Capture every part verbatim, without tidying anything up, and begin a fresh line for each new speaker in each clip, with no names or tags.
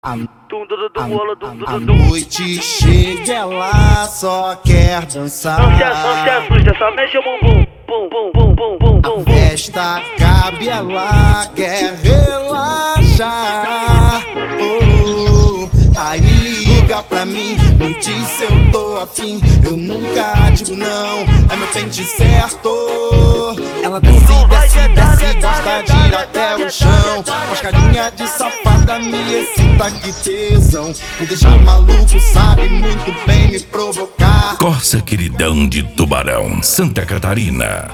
A, a, a noite chega, ela só quer dançar.
Não se, não se assusta, só mexe o bumbum. Bum, bum, bum, bum, bum, bum.
A festa cabe, ela quer relaxar. Oh, aí liga pra mim, não diz se eu tô afim. Eu nunca digo não, é meu pente certo. Ela desce, desce, desce, gosta de ir até o chão. Faz carinha de safada, me excita, que tesão. Me deixa maluco, sabe muito bem me provocar.
Corsa Queridão de Tubarão, Santa Catarina.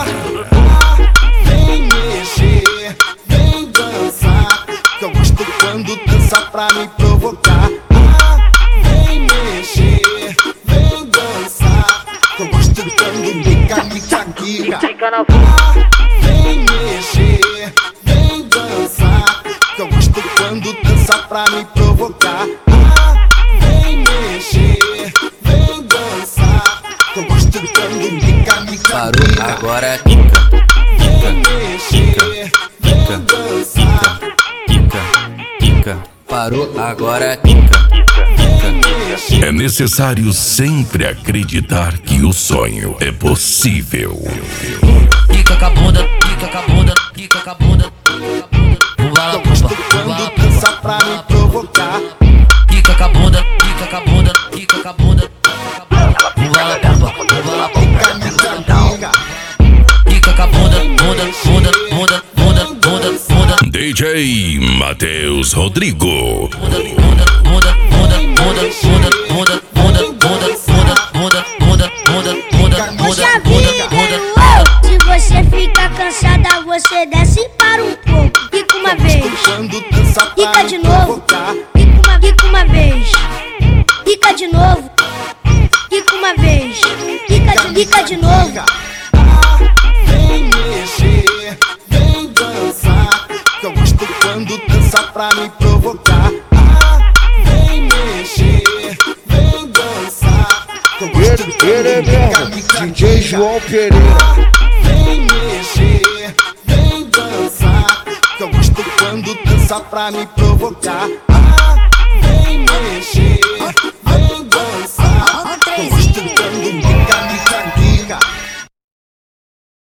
Vem mexer, vem dançar, que eu gosto quando dança pra me provocar. Vem mexer, vem dançar, que eu gosto quando fica, fica, fica.
Fica na
Vem mexer, vem dançar, que eu gosto quando dança pra me provocar. Vem mexer, vem dançar, que eu gosto quando fica, fica.
Parou, agora quica, quica, quica, quica, quica, quica. Parou, agora quica, quica.
É necessário sempre acreditar que o sonho é possível.
Quica com a bunda, quica com a bunda, quica com a bunda.
Eu gosto quando dança pra me provocar.
Quica com a bunda, quica com a bunda, quica com a bunda. Vala pomba, vala pomba. Quica com a bunda, bunda, bunda, bunda, bunda, bunda, bunda.
D J Matheus Rodrigo.
Bunda, bunda, bunda, bunda, bunda, bunda, bunda, bunda, bunda, bunda, bunda, bunda, bunda,
Já
bunda,
vi,
bunda,
se você ficar cansada, você desce e para um pouco. Quica uma vez,
Quando dança pra
quica de
me
novo.
provocar.
Quica uma, quica uma vez, quica de novo. Quica uma vez, quica de, quica de novo.
Vem mexer, vem dançar, que eu gosto quando dança pra me provocar. Vem mexer, vem dançar, que eu gosto quando
Ele
fica,
mesmo,
fica,
D J
fica.
João Pereira.
Vem mexer, vem dançar, que eu gosto quando dança pra me provocar. Vem mexer,